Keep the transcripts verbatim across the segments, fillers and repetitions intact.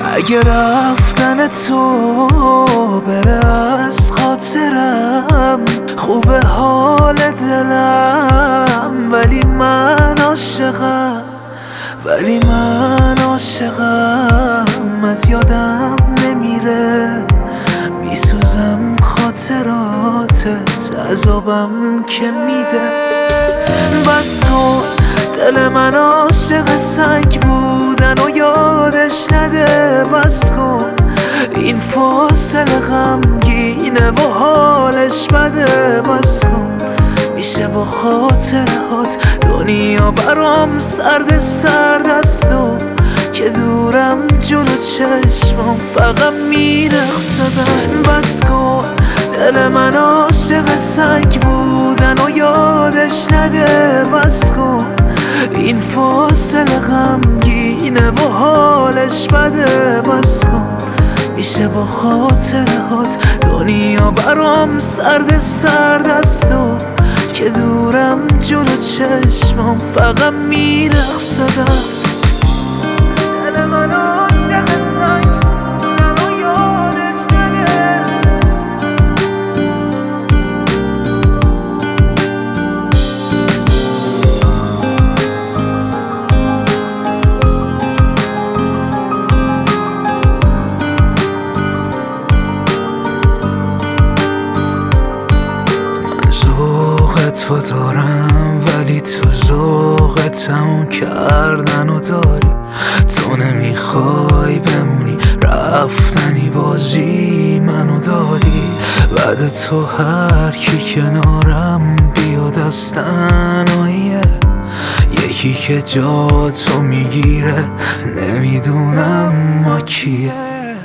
اگه رفتن تو بره از خاطرم، خوبه حال دلم، ولی من عاشقم، ولی من عاشقم. از یادم نمیره، میسوزم خاطراتت، عذابم که میده. بس کن، دل من عاشق سنگ بودن و یادش نده. بس کن، این فاصله غمگینه و حالش بده. بس کن، میشه با خاطرات دنیا برام سرد سرد است تو که دورم جلو چشمم فقط میرقصدم. بس کن، دل من عاشق سنگ بودن و یادش نده. بس کن، این فاصله غمگینه و حالش بده. بس کن، میشه با خاطرات دنیا برام سرد سرد است تو که دورم جلو چشمم فقط میرقصدم. دل من عاشق سنگ بودن و یادش نده. تو دارم ولی تو ذوق تموم کردن و داری. تو نمیخوای بمونی، رفتنی بازی منو داری. بعد تو هر کی کنارم بیاد از تنهاییه، یکی که جا تو میگیره نمیدونم ما کیه.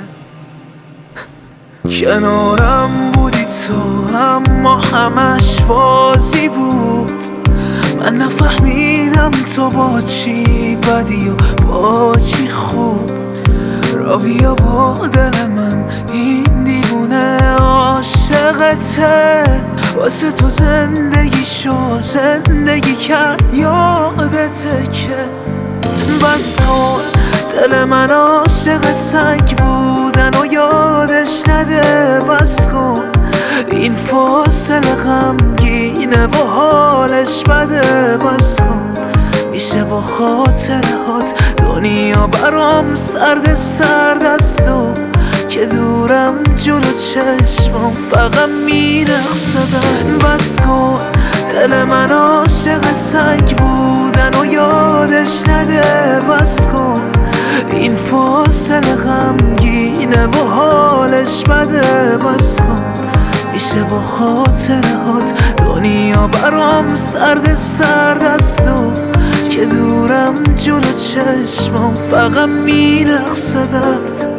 کنارم بودی تو اما همش بازی بود. من نفهمیدم تو با چی بدی و با چی خوب. را بیا با دل من، این دیوونه عاشقته. واسه تو زندگی شو زندگی کرد یادته که. بس کن، دل من عاشق سنگ بودن و یادش نده. بس کن، این فاصله غمگینه و حالش بده. بس کن، میشه با خاطرات دنیا برام سرد سرد است تو که دورم جلو چشمم فقط میرقصدم. بس کن، دل من عاشق سنگ بودن و یادش نده. بس کن، این فاصله غمگینه و حالش بده. بس کن، میشه با خاطرات دنیا برام سرد سرد است تو که دورم جلو چشمم فقط میرقصدت.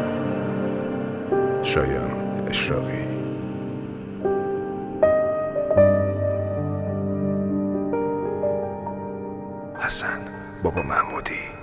شایان اشراقی. حسن بابا محمودی.